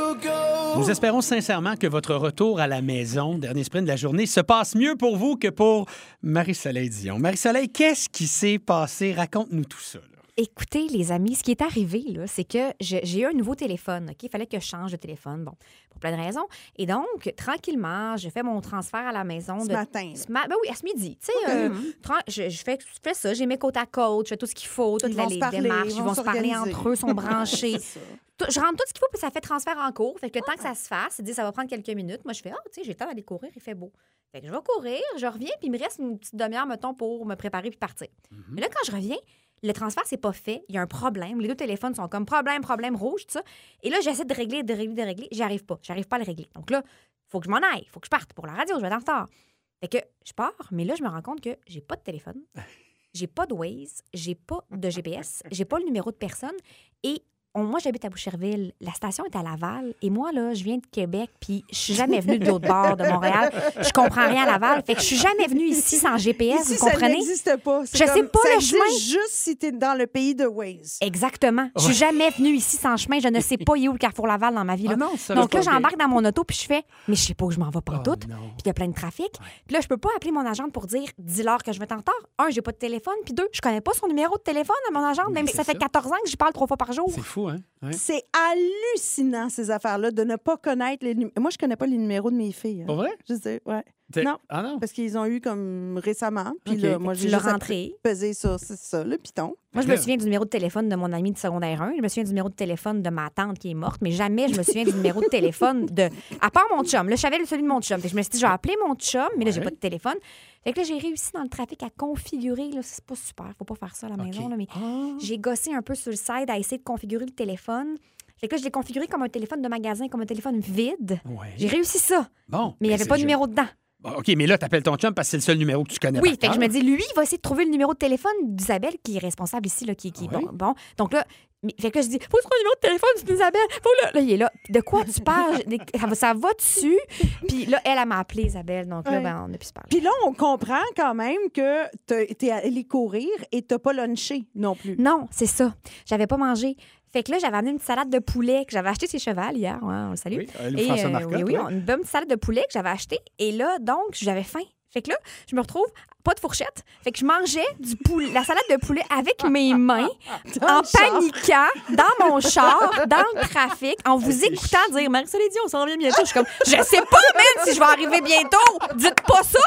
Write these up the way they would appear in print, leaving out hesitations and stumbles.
Nous espérons sincèrement que votre retour à la maison, dernier sprint de la journée, se passe mieux pour vous que pour Marie-Soleil Dion. Marie-Soleil, qu'est-ce qui s'est passé? Raconte-nous tout ça. Là. Écoutez, les amis, ce qui est arrivé, là, c'est que j'ai eu un nouveau téléphone. OK? Il fallait que je change de téléphone, bon, pour plein de raisons. Et donc, tranquillement, j'ai fait mon transfert à la maison. Ce matin. Ben oui, à ce midi. Tu sais, je fais ça, j'ai mes côtes à côte, je fais tout ce qu'il faut, toutes les démarches. Ils vont se parler entre eux, sont branchés. Je rentre tout ce qu'il faut, puis ça fait transfert en cours. Fait que le temps que ça se fasse, il dit ça va prendre quelques minutes. Moi, je fais, tu sais, j'ai le temps d'aller courir, il fait beau. Fait que je vais courir, je reviens, puis il me reste une petite demi-heure, mettons, pour me préparer puis partir. Mais là, quand je reviens, le transfert, c'est pas fait. Il y a un problème. Les deux téléphones sont comme problème rouge, tout ça. Et là, j'essaie de régler. J'y arrive pas. J'arrive pas à le régler. Donc là, il faut que je m'en aille. Il faut que je parte pour la radio. Je vais être en retard. Fait que je pars, mais là, je me rends compte que j'ai pas de téléphone. J'ai pas de Waze. J'ai pas de GPS. J'ai pas le numéro de personne. Et moi, j'habite à Boucherville. La station est à Laval. Et moi, là, je viens de Québec, puis je suis jamais venue de l'autre bord de Montréal. Je comprends rien à Laval. Fait que je suis jamais venue ici sans GPS, ici, vous comprenez? Ça n'existe pas. Je sais pas le chemin. Ça existe juste si tu es dans le pays de Waze. Exactement. Je suis jamais venue ici sans chemin. Je ne sais pas où est le Carrefour Laval dans ma vie. Là. Ah non, ça, donc là, c'est pas j'embarque dans mon auto, puis je fais, mais je sais pas où je m'en vais pas toutes. non. Puis il y a plein de trafic. Puis là, je peux pas appeler mon agente pour dire, dis-leur que je vais être en retard. Un, j'ai pas de téléphone. Puis deux, je connais pas son numéro de téléphone à mon agente, même si ça fait 14 ans que j'y parle 3 fois par jour. C'est fou, hein? Ouais. C'est hallucinant, ces affaires-là, de ne pas connaître les numéros. Moi, je connais pas les numéros de mes filles. Pas vrai? Je sais, ouais. Non. Non. Ah non? Parce qu'ils ont eu comme récemment. Puis OK. là, moi, Tu j'ai l'as juste rentré. pesé sur ça, le piton. Moi, je me souviens du numéro de téléphone de mon ami de secondaire 1. Je me souviens du numéro de téléphone de ma tante qui est morte, mais jamais je me souviens du numéro de téléphone de... À part mon chum. Là, je savais celui de mon chum. Fait que je me suis dit, je vais appeler mon chum, mais là, j'ai pas de téléphone. Fait que là, j'ai réussi dans le trafic à configurer. Là, c'est pas super. Faut pas faire ça à la maison, là, mais j'ai gossé un peu sur le site à essayer de configurer le téléphone. Fait que là, je l'ai configuré comme un téléphone de magasin, comme un téléphone vide. Ouais. J'ai réussi ça. Bon. Mais il n'y avait pas de numéro dedans. Bon, OK, mais là, t'appelles ton chum parce que c'est le seul numéro que tu connais. Oui, fait que je me dis, lui, il va essayer de trouver le numéro de téléphone d'Isabelle, qui est responsable ici, là, qui est bon. Donc là, fait que je dis, faut trouver le numéro de téléphone d'Isabelle. Là, il est là. De quoi tu parles? Ça va dessus. Puis là, elle m'a appelé, Isabelle. Donc là, on a pu se parler. Puis là, on comprend quand même que t'es allé courir et t'as pas lunché non plus. Non, c'est ça. J'avais pas mangé. Fait que là, j'avais amené une salade de poulet que j'avais acheté chez Cheval hier. Ouais, on le salue. Oui, François Marcotte. Oui, une bonne petite salade de poulet que j'avais achetée. Et là, donc, j'avais faim. Fait que là, je me retrouve pas de fourchette. Fait que je mangeais la salade de poulet avec mes mains, en paniquant, dans mon char, dans le trafic, en vous écoutant dire « Marie-Soleil Dion, on s'en revient bientôt. » Je suis comme « Je sais pas, même si je vais arriver bientôt. Dites pas ça! »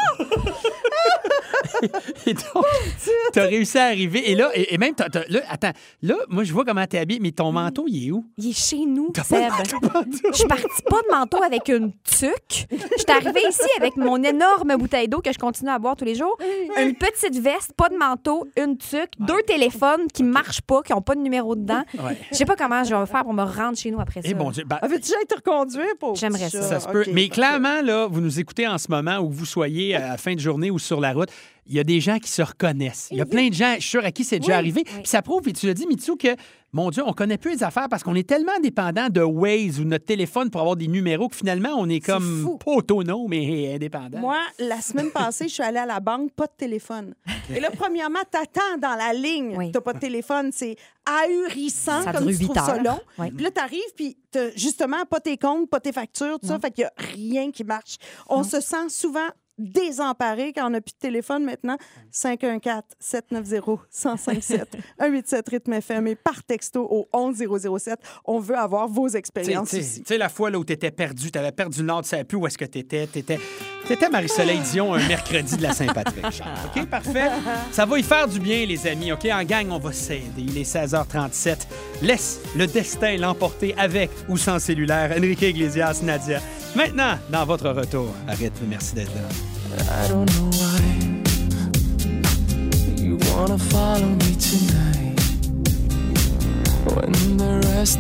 Et donc, t'as réussi à arriver. Et là, et même, là, attends, là, moi, je vois comment t'es habillé, mais ton manteau, il est où? Il est chez nous, T'as Seb. Je suis partie pas de manteau avec une tuque. Je suis arrivée ici avec mon énorme bouteille d'eau que je continue à boire tous les jours. Une petite veste, pas de manteau, une tuque, 2 téléphones qui marchent pas, qui ont pas de numéro dedans. Ouais. Je sais pas comment je vais faire pour me rendre chez nous après ça. Eh bon Dieu. Veux-tu te reconduire pour J'aimerais ça. Ça se peut. Mais clairement, là, vous nous écoutez en ce moment, où vous soyez à la fin de journée ou sur la route, il y a des gens qui se reconnaissent. Il y a plein de gens, je suis sûr, à qui c'est déjà arrivé. Puis ça prouve, et tu l'as dit, Mitsou, que, mon Dieu, on connaît plus les affaires parce qu'on est tellement dépendant de Waze ou notre téléphone pour avoir des numéros que finalement, on est comme fou. pas autonome, mais indépendant. Moi, la semaine passée, je suis allée à la banque, pas de téléphone. Et là, premièrement, t'attends dans la ligne, Oui. t'as pas de téléphone. C'est ahurissant, Ça comme dure tu 8 trouves ça heures. long. Oui. Puis là, t'arrives, puis t'as justement pas tes comptes, pas tes factures, tout ça. Fait qu'il y a rien qui marche. On se sent souvent désemparé quand on n'a plus de téléphone maintenant. 514-790-1057. 187 Rythme FM et par texto au 11007. On veut avoir vos expériences ici. Tu sais, la fois là, où t'étais perdu, t'avais perdu le nord, tu savais plus où est-ce que t'étais. T'étais Marie-Soleil Dion un mercredi de la Saint-Patrick. Genre. OK, parfait. Ça va y faire du bien, les amis. OK, en gang, on va s'aider. Il est 16h37. Laisse le destin l'emporter avec ou sans cellulaire. Enrique Iglesias, Nadia. Maintenant, dans votre retour. Arrête, merci d'être là. I don't know.